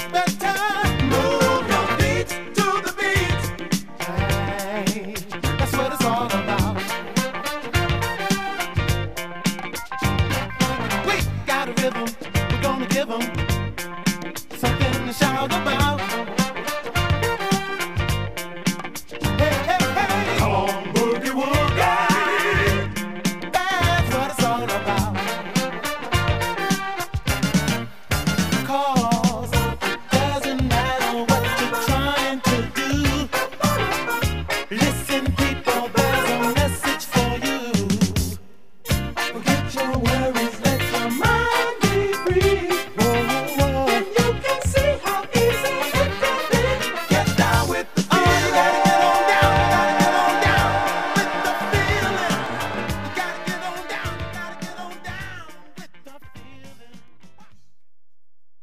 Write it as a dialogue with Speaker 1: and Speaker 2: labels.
Speaker 1: better move your feet to the beat. Hey, that's what it's all about. We got a rhythm, we're gonna give 'em something to shout about.